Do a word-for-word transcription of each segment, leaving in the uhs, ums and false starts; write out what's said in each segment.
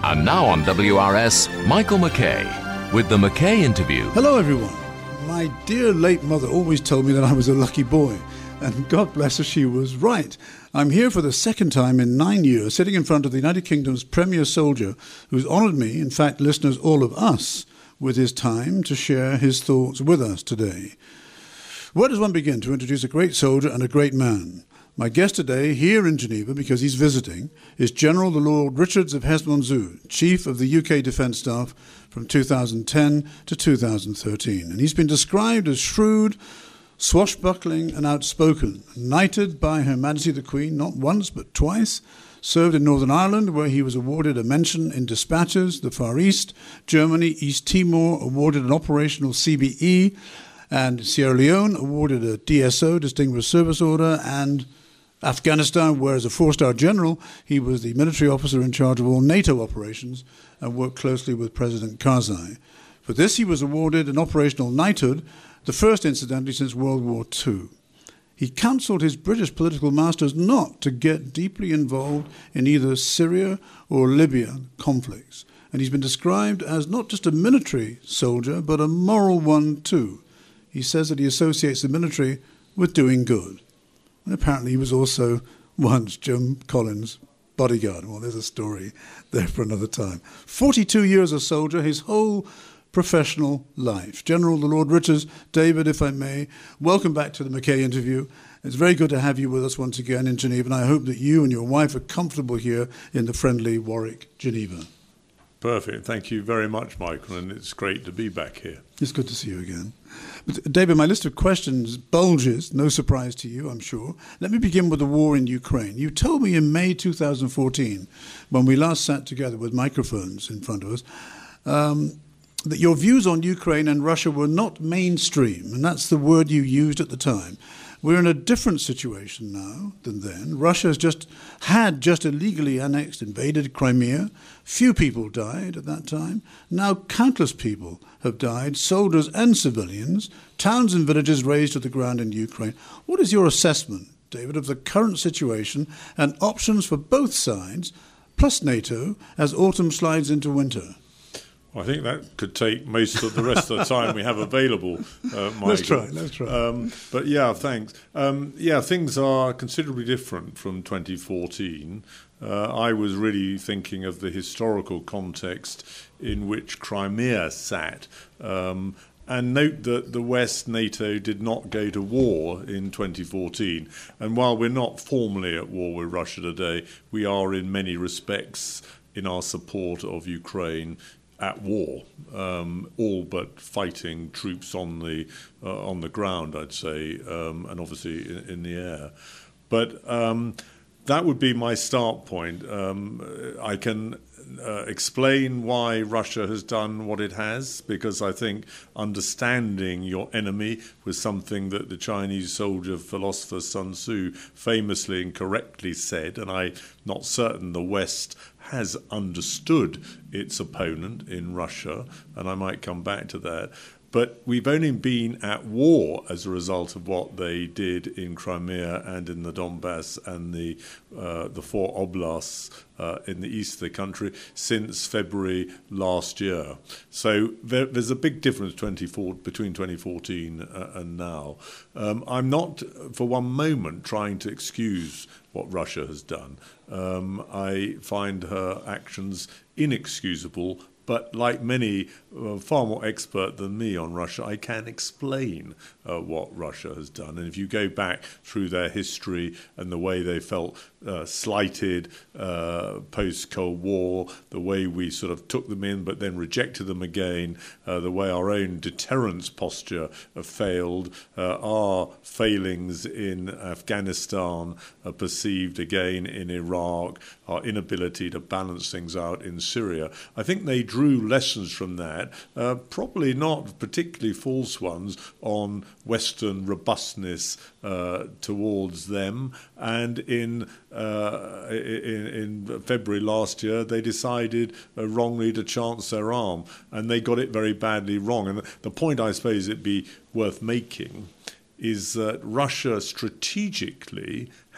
And now on W R S, Michael McKay with the McKay Interview. Hello, everyone. My dear late mother always told me that I was a lucky boy, and God bless her, she was right. I'm here for the second time in nine years, sitting in front of the United Kingdom's premier soldier, who's honoured me, in fact, listeners, all of us, with his time to share his thoughts with us today. Where does one begin to introduce a great soldier and a great man? My guest today, here in Geneva, because he's visiting, is General the Lord Richards of Hesse-Monseux, Chief of the U K Defence Staff from two thousand ten to two thousand thirteen. And he's been described as shrewd, swashbuckling and outspoken, knighted by Her Majesty the Queen not once but twice, served in Northern Ireland where he was awarded a mention in dispatches, the Far East, Germany, East Timor, awarded an operational C B E, and Sierra Leone awarded a D S O, Distinguished Service Order, and Afghanistan, where as a four-star general, he was the military officer in charge of all NATO operations and worked closely with President Karzai. For this, he was awarded an operational knighthood, the first, incidentally, since World War Two. He counselled his British political masters not to get deeply involved in either Syria or Libya conflicts. And he's been described as not just a military soldier, but a moral one too. He says that he associates the military with doing good. And apparently he was also once Jim Collins' bodyguard. Well, there's a story there for another time. forty-two years a soldier, his whole professional life. General the Lord Richards, David, if I may, welcome back to the McKay Interview. It's very good to have you with us once again in Geneva, and I hope that you and your wife are comfortable here in the friendly Warwick, Geneva. Perfect. Thank you very much, Michael, and it's great to be back here. It's good to see you again. But David, my list of questions bulges, no surprise to you, I'm sure. Let me begin with the war in Ukraine. You told me in May two thousand fourteen, when we last sat together with microphones in front of us, um, that your views on Ukraine and Russia were not mainstream, and that's the word you used at the time. We're in a different situation now than then. Russia has just had just illegally annexed, invaded Crimea. Few people died at that time. Now countless people have died, soldiers and civilians, towns and villages razed to the ground in Ukraine. What is your assessment, David, of the current situation and options for both sides, plus NATO, as autumn slides into winter? I think that could take most of the rest of the time we have available, uh, Michael. Let's try, let's try. Um, but yeah, thanks. Um, yeah, things are considerably different from twenty fourteen. Uh, I was really thinking of the historical context in which Crimea sat. Um, And note that the West, NATO, did not go to war in twenty fourteen. And while we're not formally at war with Russia today, we are in many respects in our support of Ukraine at war, um, all but fighting troops on the uh, on the ground, I'd say, um, and obviously in, in the air. But um, that would be my start point. Um, I can uh, explain why Russia has done what it has, because I think understanding your enemy was something that the Chinese soldier philosopher Sun Tzu famously and correctly said, and I'm not certain the West has understood its opponent in Russia, and I might come back to that. But we've only been at war as a result of what they did in Crimea and in the Donbass and the uh, the four oblasts uh, in the east of the country since February last year. So there, there's a big difference twenty-four, between twenty fourteen uh, and now. Um, I'm not for one moment trying to excuse what Russia has done. Um, I find her actions inexcusable. But like many, uh, far more expert than me on Russia, I can explain uh, what Russia has done. And if you go back through their history and the way they felt uh, slighted uh, post-Cold War, the way we sort of took them in but then rejected them again, uh, the way our own deterrence posture uh, failed, uh, our failings in Afghanistan are perceived again in Iraq, our inability to balance things out in Syria. I think they drew lessons from that, uh, probably not particularly false ones, on Western robustness uh, towards them. And in, uh, in in February last year, they decided uh, wrongly to chance their arm, and they got it very badly wrong. And the point I suppose it'd be worth making is that Russia strategically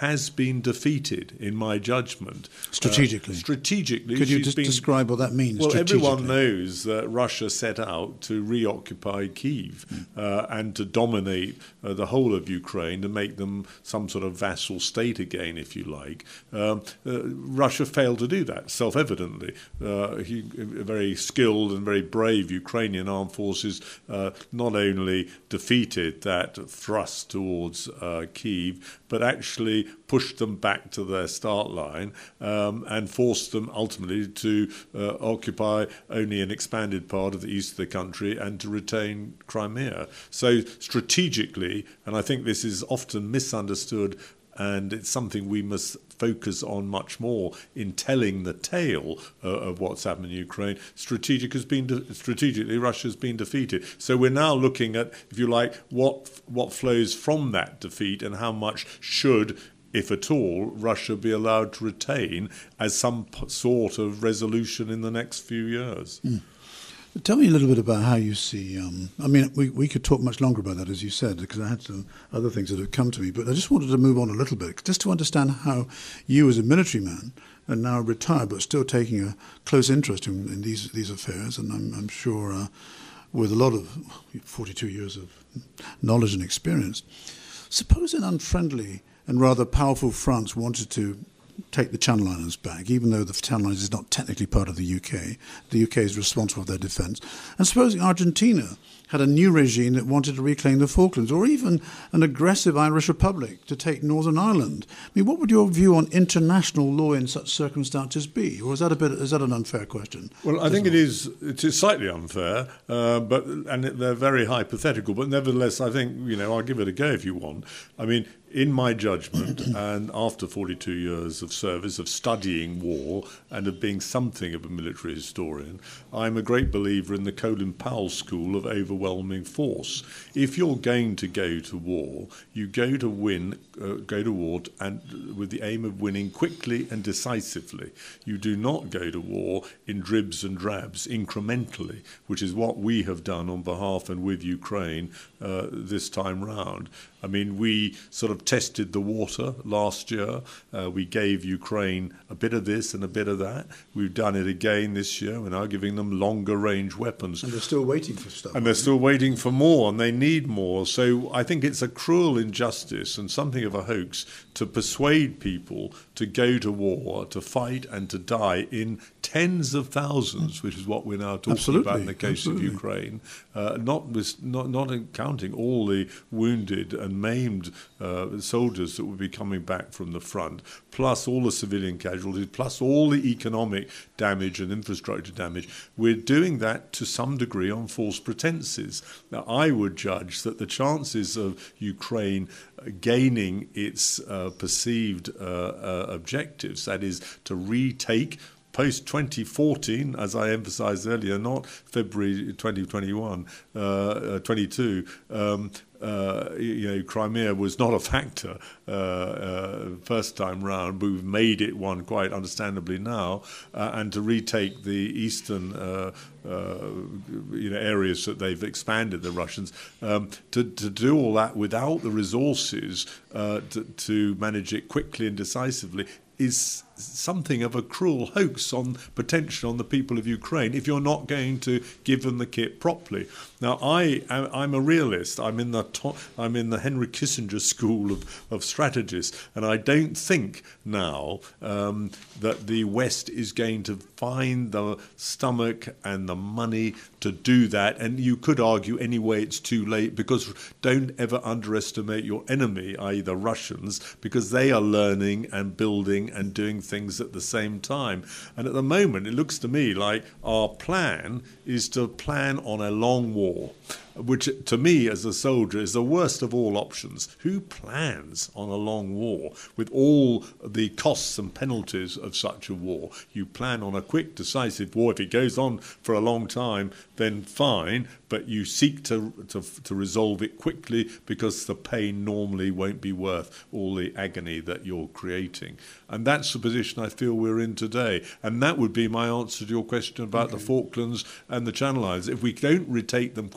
has been defeated, in my judgment. Strategically? Uh, strategically. Could you just been, describe what that means? Well, everyone knows that Russia set out to reoccupy Kyiv mm. uh, and to dominate uh, the whole of Ukraine, to make them some sort of vassal state again, if you like. Um, uh, Russia failed to do that, self-evidently. Uh, he, very skilled and very brave Ukrainian armed forces uh, not only defeated that thrust towards uh, Kyiv, but actually pushed them back to their start line um, and forced them ultimately to uh, occupy only an expanded part of the east of the country and to retain Crimea. So strategically, and I think this is often misunderstood, and it's something we must focus on much more in telling the tale uh, of what's happened in Ukraine. Strategic has been de- strategically, Russia has been defeated. So we're now looking at, if you like, what what flows from that defeat and how much should, if at all, Russia be allowed to retain as some p- sort of resolution in the next few years. Mm. Tell me a little bit about how you see, um, I mean, we, we could talk much longer about that, as you said, because I had some other things that have come to me, but I just wanted to move on a little bit, just to understand how you as a military man, and now retired, but still taking a close interest in, in these these affairs, and I'm, I'm sure uh, with a lot of forty-two years of knowledge and experience, suppose an unfriendly and rather powerful France wanted to take the Channel Islands back, even though the Channel Islands is not technically part of the U K. The U K is responsible for their defence. And supposing Argentina had a new regime that wanted to reclaim the Falklands, or even an aggressive Irish Republic to take Northern Ireland. I mean, what would your view on international law in such circumstances be? Or is that a bit? Is that an unfair question? Well, I think it is. It is slightly unfair, uh, but and they're very hypothetical. But nevertheless, I think, you know, I'll give it a go if you want. I mean, in my judgment, and after forty-two years of service, of studying war, and of being something of a military historian, I'm a great believer in the Colin Powell school of overwhelming force. If you're going to go to war, you go to win, uh, go to war and with the aim of winning quickly and decisively. You do not go to war in dribs and drabs, incrementally, which is what we have done on behalf and with Ukraine uh, this time round. I mean, we sort of tested the water last year. Uh, we gave Ukraine a bit of this and a bit of that. We've done it again this year. We're now giving them longer range weapons. And they're still waiting for stuff. And they're still waiting for more, and they need more. So I think it's a cruel injustice and something of a hoax to persuade people to go to war, to fight and to die in tens of thousands, which is what we're now talking absolutely, about in the case absolutely. of Ukraine, uh, not, with, not, not counting all the wounded and maimed uh, soldiers that will be coming back from the front, plus all the civilian casualties, plus all the economic damage and infrastructure damage. We're doing that to some degree on false pretenses. Now, I would judge that the chances of Ukraine gaining its uh, perceived uh, uh, objectives, that is, to retake post twenty fourteen, as I emphasised earlier, not February twenty twenty-one, uh, uh, twenty-two, um, uh, you know, Crimea was not a factor uh, uh, first time round, but we've made it one quite understandably now, uh, and to retake the eastern uh, uh, you know, areas that they've expanded, the Russians, um, to, to do all that without the resources uh, to, to manage it quickly and decisively is something of a cruel hoax on potential on the people of Ukraine if you're not going to give them the kit properly. Now, I I'm a realist. I'm in the to, I'm in the Henry Kissinger school of, of strategists, and I don't think now um, that the West is going to find the stomach and the money to do that. And you could argue anyway it's too late, because don't ever underestimate your enemy, that is the Russians, because they are learning and building and doing things at the same time. And at the moment, it looks to me like our plan is to plan on a long war, which to me as a soldier is the worst of all options. Who plans on a long war with all the costs and penalties of such a war? You plan on a quick, decisive war. If it goes on for a long time, then fine, but you seek to, to, to resolve it quickly, because the pain normally won't be worth all the agony that you're creating. And that's the position I feel we're in today. And that would be my answer to your question about okay. the Falklands and the Channel Islands. If we don't retake them quickly and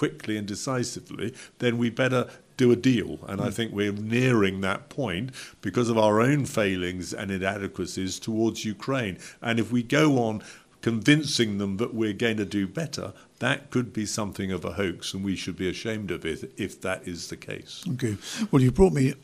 and decisively, then we better do a deal. And I think we're nearing that point because of our own failings and inadequacies towards Ukraine. And if we go on convincing them that we're going to do better, that could be something of a hoax, and we should be ashamed of it if that is the case. Okay. Well, you brought me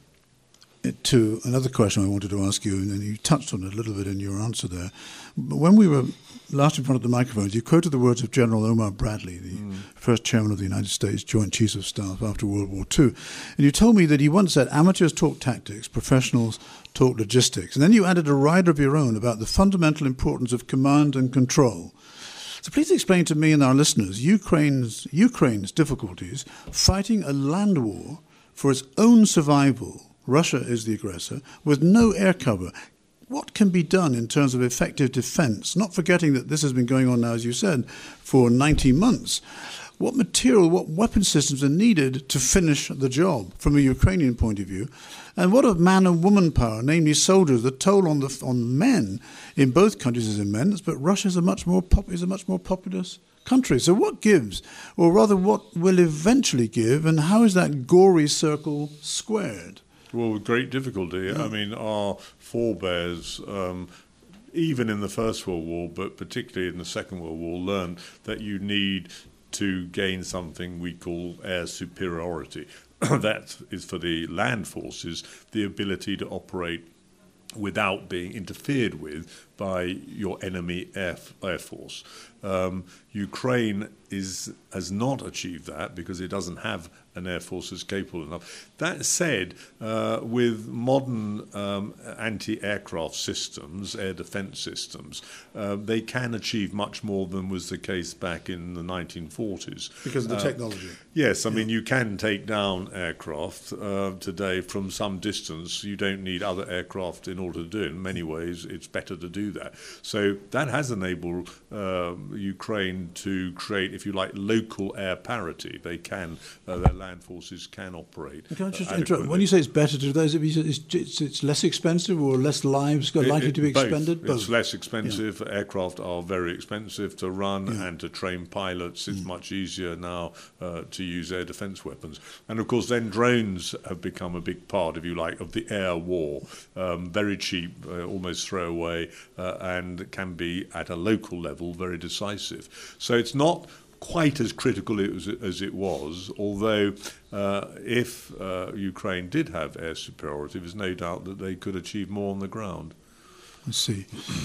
to another question I wanted to ask you, and you touched on it a little bit in your answer there. But when we were last in front of the microphones, you quoted the words of General Omar Bradley, the mm. first chairman of the United States Joint Chiefs of Staff after World War Two. And you told me that he once said, amateurs talk tactics, professionals talk logistics. And then you added a rider of your own about the fundamental importance of command and control. So please explain to me and our listeners Ukraine's, Ukraine's difficulties fighting a land war for its own survival. Russia is the aggressor, with no air cover. What can be done in terms of effective defense? Not forgetting that this has been going on now, as you said, for ninety months. What material, what weapon systems are needed to finish the job from a Ukrainian point of view? And what of man and woman power, namely soldiers? The toll on the on men in both countries is immense, but Russia is a much more pop, is a much more populous country. So what gives, or rather what will eventually give, and how is that gory circle squared? Well, with great difficulty. Yeah. I mean, our forebears, um, even in the First World War, but particularly in the Second World War, learned that you need to gain something we call air superiority. That is for the land forces, the ability to operate without being interfered with by your enemy air, air force. Um, Ukraine is has not achieved that because it doesn't have an air force that's capable enough. That said, uh, with modern um, anti-aircraft systems, air defense systems, uh, they can achieve much more than was the case back in the nineteen forties. Because of the uh, technology. Yes, I mean, you can take down aircraft uh, today from some distance. You don't need other aircraft in order to do it. In many ways, it's better to do that. So that has enabled uh, Ukraine to create, if you like, local air parity. They can, uh, their land forces can operate. Can I just uh, interrupt? When you say it's better to do that, is it, it's, it's, it's less expensive or less lives are likely it, it, to be both. expended? Both. It's less expensive. Yeah. Aircraft are very expensive to run yeah. and to train pilots. It's mm. much easier now uh, to use air defense weapons. And of course, then drones have become a big part, if you like, of the air war. Um, very cheap, uh, almost throwaway, uh, and can be at a local level very decisive. So it's not quite as critical as it, as it was, although uh, if uh, Ukraine did have air superiority, there's no doubt that they could achieve more on the ground. I see.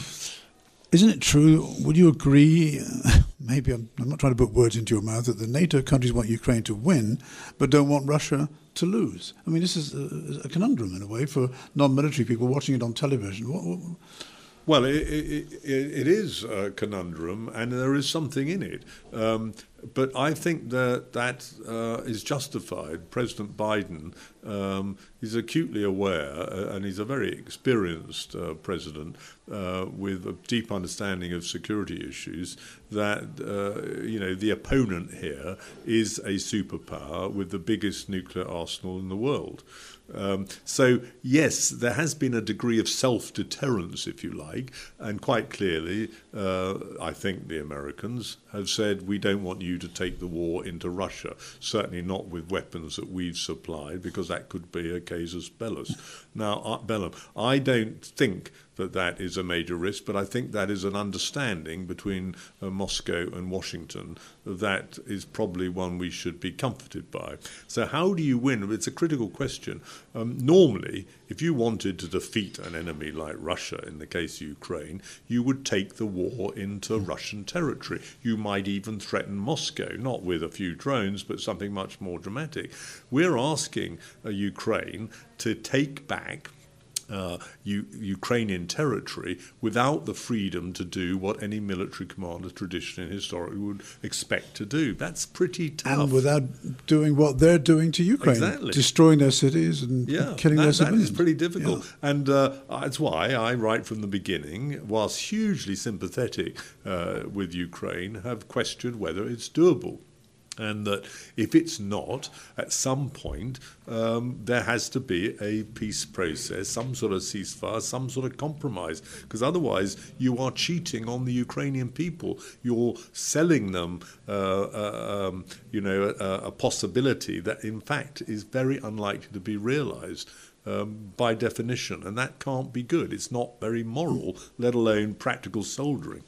Isn't it true, would you agree, maybe I'm, I'm not trying to put words into your mouth, that the NATO countries want Ukraine to win, but don't want Russia to lose? I mean, this is a, a conundrum in a way for non-military people watching it on television. What, what, Well, it, it, it is a conundrum, and there is something in it. Um, but I think that that uh, is justified. President Biden um, is acutely aware, uh, and he's a very experienced uh, president uh, with a deep understanding of security issues, that uh, you know the opponent here is a superpower with the biggest nuclear arsenal in the world. Um, so, yes, there has been a degree of self-deterrence, if you like, and quite clearly, uh, I think the Americans have said, we don't want you to take the war into Russia, certainly not with weapons that we've supplied, because that could be a casus bellus. Now, uh, bellum, I don't think that that is a major risk, but I think that is an understanding between uh, Moscow and Washington that is probably one we should be comforted by. So how do you win? It's a critical question. Um, normally, if you wanted to defeat an enemy like Russia, in the case of Ukraine, you would take the war into Russian territory. You might even threaten Moscow, not with a few drones, but something much more dramatic. We're asking uh, Ukraine to take back Uh, U- Ukrainian territory without the freedom to do what any military commander traditionally and historically would expect to do. That's pretty tough. And without doing what they're doing to Ukraine, exactly. destroying their cities and yeah, killing that, their civilians. That is pretty difficult. Yeah. And uh, that's why I, right from the beginning, whilst hugely sympathetic uh, with Ukraine, have questioned whether it's doable. And that if it's not, at some point, um, there has to be a peace process, some sort of ceasefire, some sort of compromise, because otherwise you are cheating on the Ukrainian people. You're selling them, uh, uh, um, you know, a, a possibility that, in fact, is very unlikely to be realised. Um, by definition, and that can't be good. It's not very moral, let alone practical soldiering.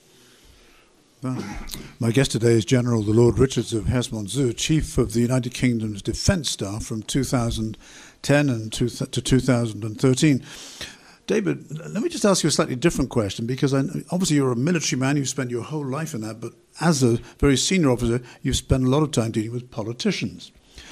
Well, my guest today is General the Lord Richards of Hesse-Mont-Zur, Chief of the United Kingdom's Defence Staff from two thousand ten and to, to two thousand thirteen. David, let me just ask you a slightly different question, because I, obviously you're a military man, you've spent your whole life in that, but as a very senior officer, you've spent a lot of time dealing with politicians.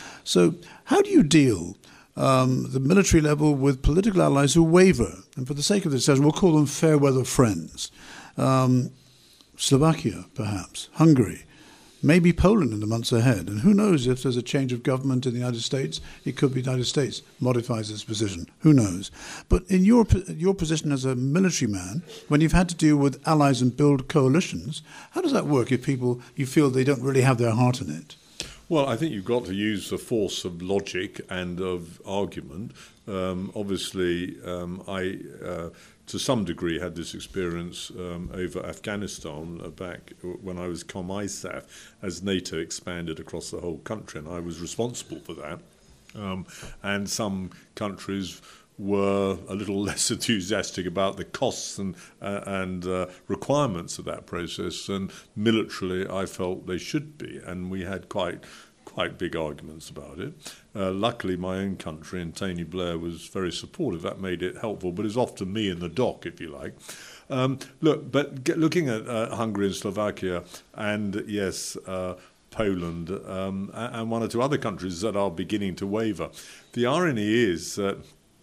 So how do you deal Um, the military level with political allies who waver? And for the sake of this, we'll call them fair weather friends. Um, Slovakia, perhaps, Hungary, maybe Poland in the months ahead. And who knows if there's a change of government in the United States, it could be the United States modifies its position. Who knows? But in your your position as a military man, when you've had to deal with allies and build coalitions, how does that work if people, you feel they don't really have their heart in it? Well, I think you've got to use the force of logic and of argument. Um, obviously, um, I, uh, to some degree, had this experience um, over Afghanistan uh, back when I was Com I S A F, as NATO expanded across the whole country, and I was responsible for that. Um, and some countries were a little less enthusiastic about the costs and uh, and uh, requirements of that process, and militarily I felt they should be, and we had quite quite big arguments about it. Uh, luckily, my own country and Tony Blair was very supportive. That made it helpful, but it's often me in the dock, if you like. Um, look, but get, looking at uh, Hungary and Slovakia, and yes, uh, Poland, um, and one or two other countries that are beginning to waver, the irony is that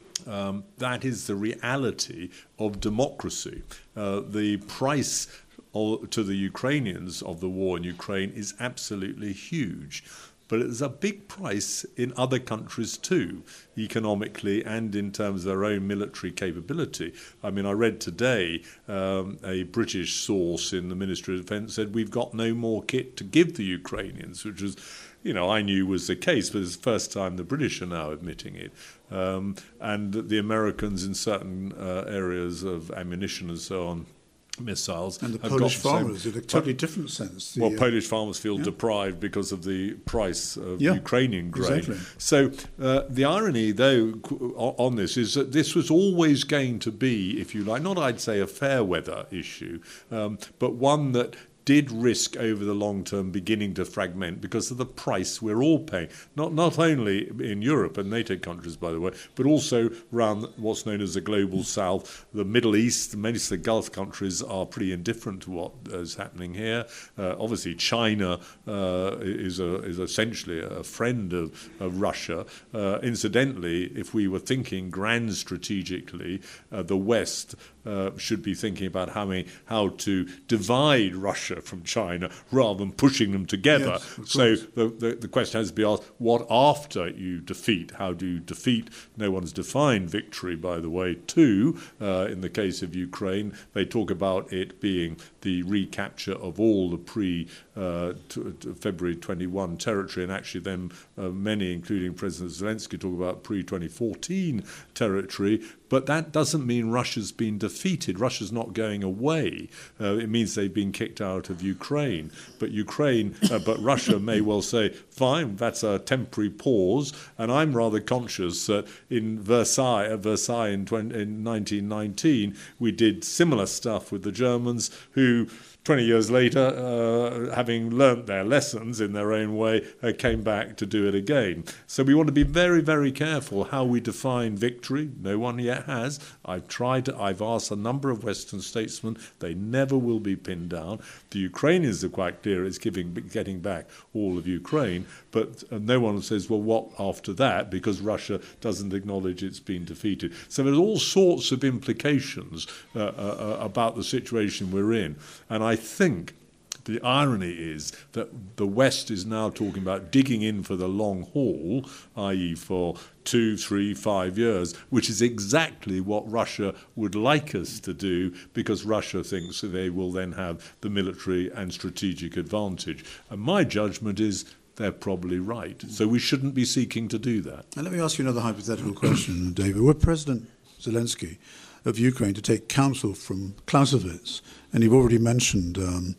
Um, that is the reality of democracy. Uh, the price of, to the Ukrainians of the war in Ukraine is absolutely huge. But it's a big price in other countries too, economically and in terms of their own military capability. I mean, I read today um, a British source in the Ministry of Defence said we've got no more kit to give the Ukrainians, which was, you know, I knew was the case, but it's the first time the British are now admitting it. Um, and the Americans in certain uh, areas of ammunition and so on, missiles. And the have Polish got farmers, in a totally different sense. The, well, uh, Polish farmers feel yeah. deprived because of the price of yeah, Ukrainian grain. Exactly. So uh, the irony, though, on this is that this was always going to be, if you like, not I'd say a fair weather issue, um, but one that did risk over the long term beginning to fragment because of the price we're all paying, not not only in Europe and NATO countries, by the way, but also around what's known as the global south, the Middle East. Many of the Gulf countries are pretty indifferent to what is happening here. Uh, obviously, China uh, is a, is essentially a friend of, of Russia. Uh, incidentally, if we were thinking grand strategically, uh, the West uh, should be thinking about how, we, how to divide Russia from China rather than pushing them together. Yes, so the, the, the question has to be asked, what after you defeat? How do you defeat? No one's defined victory, by the way, too. Uh, in the case of Ukraine, they talk about it being the recapture of all the pre uh, t- t- February twenty-one territory, and actually then uh, many, including President Zelensky, talk about pre twenty fourteen territory. But that doesn't mean Russia's been defeated. Russia's not going away. Uh, it means they've been kicked out of Ukraine. But Ukraine, uh, but Russia may well say, fine, that's a temporary pause. And I'm rather conscious that in Versailles, at Versailles in, twenty, in nineteen nineteen, we did similar stuff with the Germans, who twenty years later, uh, having learnt their lessons in their own way, uh, came back to do it again. So we want to be very, very careful how we define victory. No one yet has. I've tried to, I've asked a number of Western statesmen. They never will be pinned down. The Ukrainians are quite clear it's giving, getting back all of Ukraine, but uh, no one says, well, what after that? Because Russia doesn't acknowledge it's been defeated. So there's all sorts of implications uh, uh, about the situation we're in. And I I think the irony is that the West is now talking about digging in for the long haul, that is for two, three, five years, which is exactly what Russia would like us to do, because Russia thinks that they will then have the military and strategic advantage. And my judgment is they're probably right. So we shouldn't be seeking to do that. And let me ask you another hypothetical question, David. Were President Zelensky of Ukraine to take counsel from Clausewitz, and you've already mentioned um,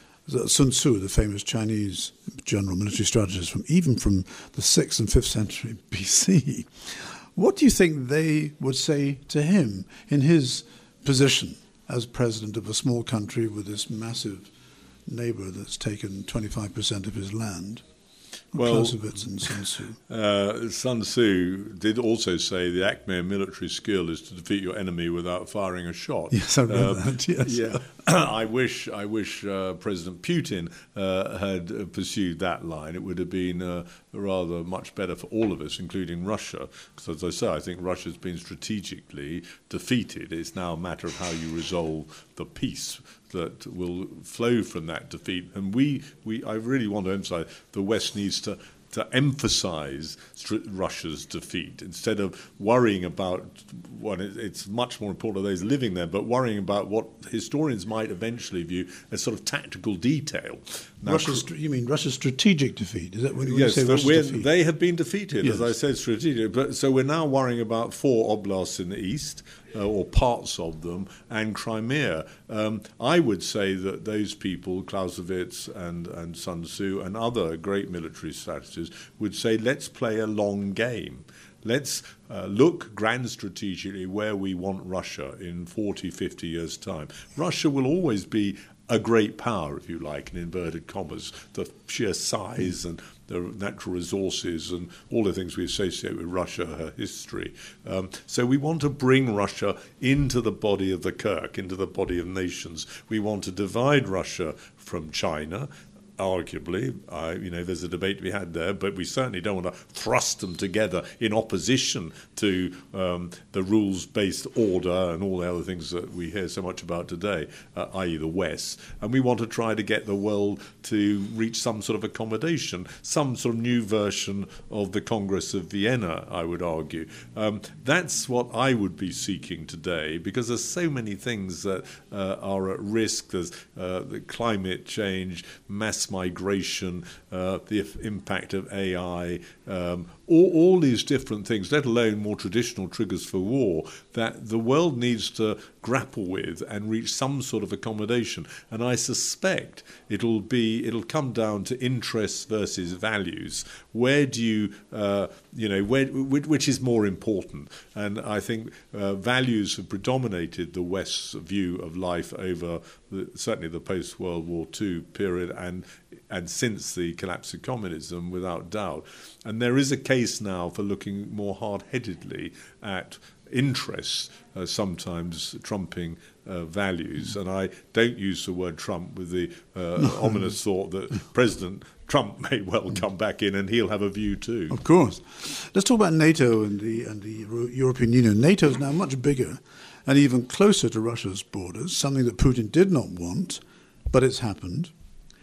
Sun Tzu, the famous Chinese general military strategist, from even from the sixth and fifth century B C, what do you think they would say to him in his position as president of a small country with this massive neighbour that's taken twenty-five percent of his land? Well, Clausewitz and Sun Tzu. Uh, Sun Tzu did also say the acme of military skill is to defeat your enemy without firing a shot. Yes, I read um, that, yes. Yeah, I wish I wish uh, President Putin uh, had pursued that line. It would have been uh, rather much better for all of us, including Russia. Because, as I say, I think Russia's been strategically defeated. It's now a matter of how you resolve the peace that will flow from that defeat. And we, we I really want to emphasize the West needs to to emphasize Russia's defeat instead of worrying about what it's much more important to those living there, but worrying about what historians might eventually view as sort of tactical detail. Now, Russia's, you mean Russia's strategic defeat? Is that when, when yes, you say Russia's defeat? They have been defeated, yes. as I said, strategic. But so we're now worrying about four oblasts in the east, uh, or parts of them, and Crimea. Um, I would say that those people, Clausewitz and, and Sun Tzu and other great military strategists, would say, let's play a long game. Let's uh, look grand strategically where we want Russia in forty, fifty years' time. Russia will always be a great power, if you like, in inverted commas, the sheer size and the natural resources and all the things we associate with Russia, her history. Um, so we want to bring Russia into the body of the Kirk, into the body of nations. We want to divide Russia from China. Arguably, uh, you know, there's a debate to be had there, but we certainly don't want to thrust them together in opposition to um, the rules-based order and all the other things that we hear so much about today, uh, that is the West. And we want to try to get the world to reach some sort of accommodation, some sort of new version of the Congress of Vienna, I would argue. Um, that's what I would be seeking today, because there's so many things that uh, are at risk. There's uh, the climate change, mass migration, uh, the impact of A I, um, all, all these different things, let alone more traditional triggers for war, that the world needs to grapple with and reach some sort of accommodation. And I suspect it'll be it'll come down to interests versus values. Where do you, uh, you know, where, which is more important? And I think uh, values have predominated the West's view of life over the, certainly the post-World War Two period and and since the collapse of communism, without doubt. And there is a case now for looking more hard-headedly at interests, uh, sometimes trumping uh, values. And I don't use the word Trump with the uh, ominous thought that President Trump may well come back in and he'll have a view too. Of course. Let's talk about NATO and the and the European Union. NATO is now much bigger and even closer to Russia's borders, something that Putin did not want, but it's happened.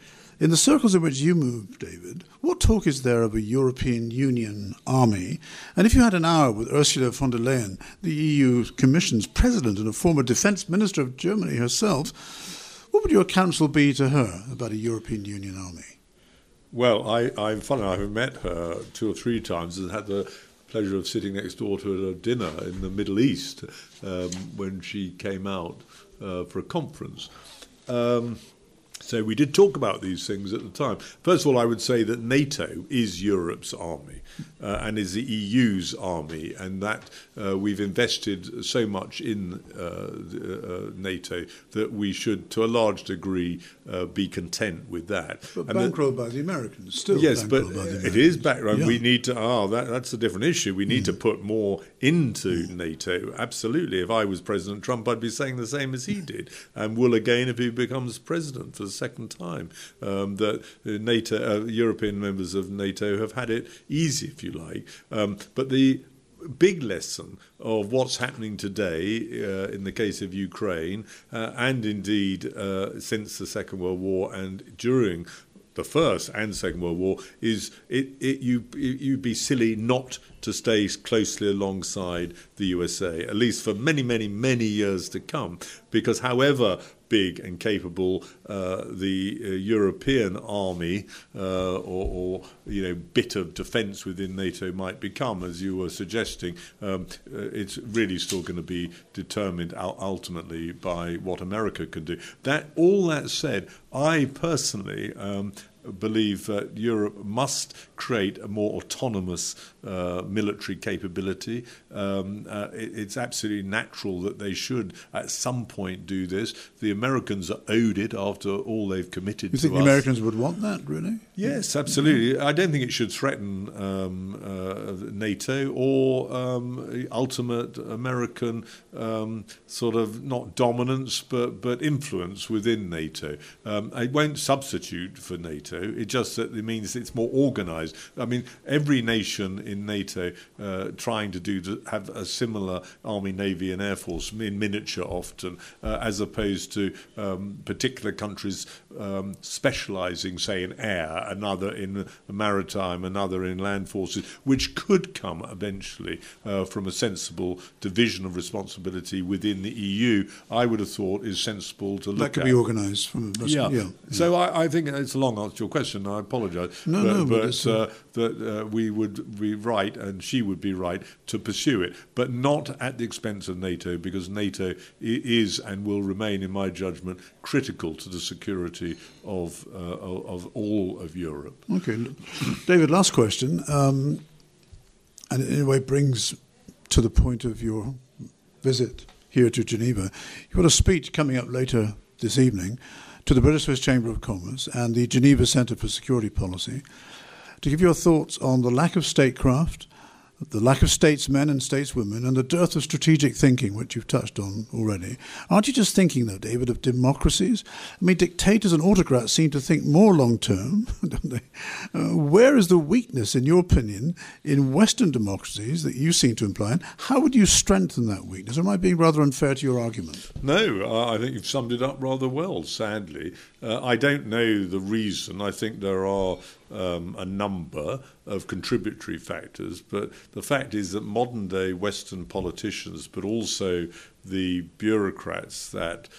In the circles in which you move, David, what talk is there of a European Union army? And if you had an hour with Ursula von der Leyen, the E U Commission's president and a former defence minister of Germany herself, what would your counsel be to her about a European Union army? Well, I, I'm funny, I've met her two or three times and had the pleasure of sitting next door to her at a dinner in the Middle East um, when she came out uh, for a conference. Um, So we did talk about these things at the time. First of all, I would say that NATO is Europe's army uh, and is the E U's army, and that uh, we've invested so much in uh, uh, NATO that we should, to a large degree, uh, be content with that. But and bankrolled by the Americans, still. Yes, but by the Americans. It is background. Yeah. We need to. Oh, that, that's a different issue. We need mm. to put more into mm. NATO. Absolutely. If I was President Trump, I'd be saying the same as he did, and will again if he becomes president for the second time. Um, that NATO, uh, European members of NATO have had it easy, if you like. Um, but the big lesson of what's happening today uh, in the case of Ukraine, uh, and indeed uh, since the Second World War and during the First and Second World War, is it, it you you'd be silly not to stay closely alongside the U S A, at least for many, many, many years to come. Because however big and capable uh, the uh, European army uh, or, or you know bit of defence within NATO might become, as you were suggesting, um, uh, it's really still going to be determined ultimately by what America can do. That all that said, I personally um, believe that Europe must create a more autonomous uh, military capability. Um, uh, it, it's absolutely natural that they should at some point do this. The Americans are owed it after all they've committed to us. You think the Americans would want that, really? Yes, absolutely. I don't think it should threaten um, uh, NATO or um, ultimate American um, sort of not dominance but, but influence within NATO. Um, it won't substitute for NATO. It just that it means it's more organised. I mean, every nation in NATO uh, trying to do to have a similar army, navy, and air force in miniature often, uh, as opposed to um, particular countries um, specialising, say, in air, another in maritime, another in land forces, which could come eventually uh, from a sensible division of responsibility within the E U. I would have thought is sensible to look at. That could be organised from. Yeah. yeah. So I, I think it's a long answer to your question. I apologise. No, but, no, but, but uh, that uh, we would be right, and she would be right to pursue it, but not at the expense of NATO, because NATO is and will remain, in my judgment, critical to the security of uh, of all of Europe. Okay, David. Last question, um, and in a way brings to the point of your visit here to Geneva. You've got a speech coming up later this evening to the British Swiss Chamber of Commerce and the Geneva Centre for Security Policy to give your thoughts on the lack of statecraft, the lack of statesmen and stateswomen, and the dearth of strategic thinking, which you've touched on already. Aren't you just thinking, though, David, of democracies? I mean, dictators and autocrats seem to think more long-term, don't they? Uh, where is the weakness, in your opinion, in Western democracies that you seem to imply? And how would you strengthen that weakness? Or am I being rather unfair to your argument? No, uh, I think you've summed it up rather well, sadly. Uh, I don't know the reason. I think there are um, a number of contributory factors, but the fact is that modern-day Western politicians, but also the bureaucrats that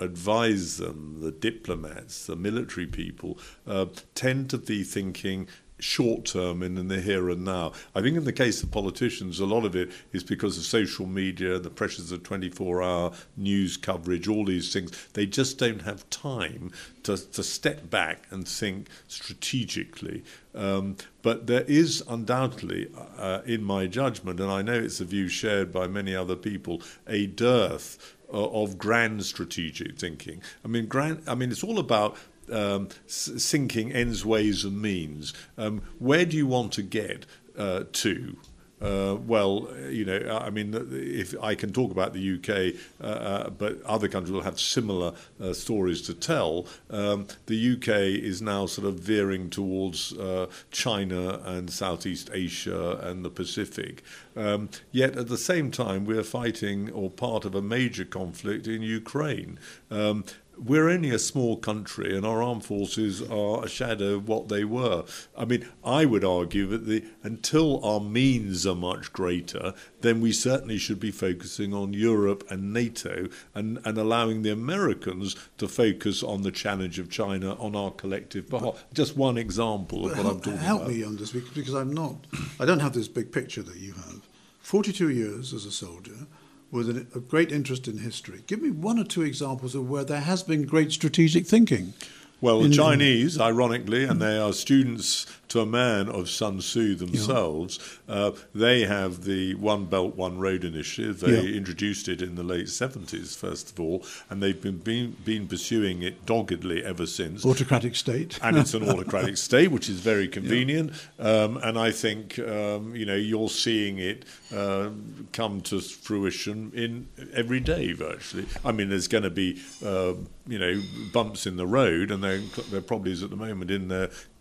advise them, the diplomats, the military people, uh, tend to be thinking short-term and in the here and now. I think in the case of politicians, a lot of it is because of social media, the pressures of twenty-four hour news coverage, all these things. They just don't have time to, to step back and think strategically. Um, but there is undoubtedly, uh, in my judgment, and I know it's a view shared by many other people, a dearth uh, of grand strategic thinking. I mean, grand. I mean, it's all about Um, sinking ends, ways and means. Um, where do you want to get uh, to? Uh, well, you know, I mean, if I can talk about the U K, uh, uh, but other countries will have similar uh, stories to tell. Um, the U K is now sort of veering towards uh, China and Southeast Asia and the Pacific. Um, yet at the same time, we're fighting or part of a major conflict in Ukraine. Um, We're only a small country, and our armed forces are a shadow of what they were. I mean, I would argue that the, until our means are much greater, then we certainly should be focusing on Europe and NATO and, and allowing the Americans to focus on the challenge of China on our collective behalf. Just one example of what help, I'm talking help about. Help me on this, because I'm not, I don't have this big picture that you have. forty-two years as a soldier, with a great interest in history. Give me one or two examples of where there has been great strategic thinking. Well, the Chinese, ironically, and they are students to a man of Sun Tzu themselves, yeah. uh, they have the One Belt, One Road initiative. They yeah. introduced it in the late seventies, first of all, and they've been, been been pursuing it doggedly ever since. Autocratic state. And it's an autocratic state, which is very convenient. Yeah. Um, and I think, um, you know, you're seeing it uh, come to fruition in every day, virtually. I mean, there's going to be, uh, you know, bumps in the road, and there, there probably is at the moment in their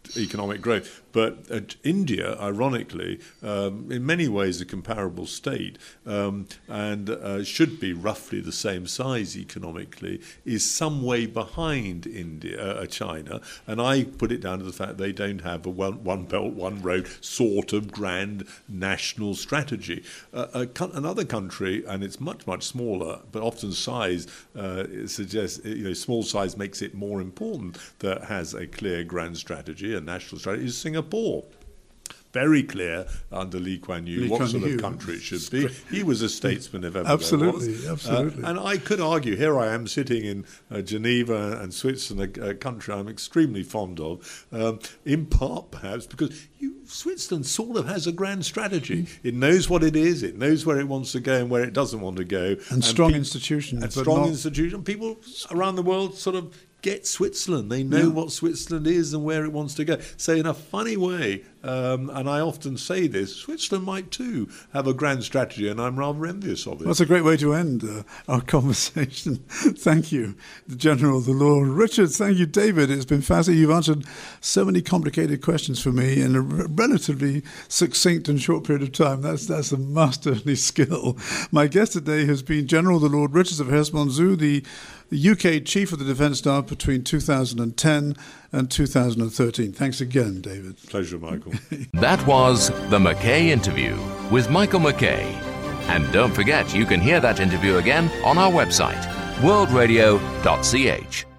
economic growth. But uh, India, ironically, um, in many ways a comparable state, um, and uh, should be roughly the same size economically, is some way behind India, uh, China. And I put it down to the fact they don't have a one, one belt, one road sort of grand national strategy. Uh, a, another country, and it's much, much smaller, but often size uh, suggests, you know, small size makes it more important, that has a clear grand strategy, a national strategy, is Singapore. Very clear under Lee Kuan Yew Lee what Kuan sort Yew. of country it should be. He was a statesman, if ever Absolutely, there was. absolutely. Uh, and I could argue, here I am sitting in uh, Geneva and Switzerland, a, a country I'm extremely fond of, um, in part perhaps because you, Switzerland sort of has a grand strategy. It knows what it is, it knows where it wants to go and where it doesn't want to go. And, and strong pe- institutions. And but strong not- institutions. People around the world sort of get Switzerland. They know Yeah. what Switzerland is and where it wants to go. So in a funny way, um, and I often say this, Switzerland might too have a grand strategy, and I'm rather envious of it. That's a great way to end uh, our conversation. Thank you, the General, the Lord Richards. Thank you, David. It's been fascinating. You've answered so many complicated questions for me in a r- relatively succinct and short period of time. That's that's a masterly skill. My guest today has been General the Lord Richards of Herz-Montzeau, the the U K Chief of the Defence Staff between two thousand ten and two thousand thirteen. Thanks again, David. Pleasure, Michael. That was the Mackay Interview with Michael Mackay. And don't forget, you can hear that interview again on our website, world radio dot c h.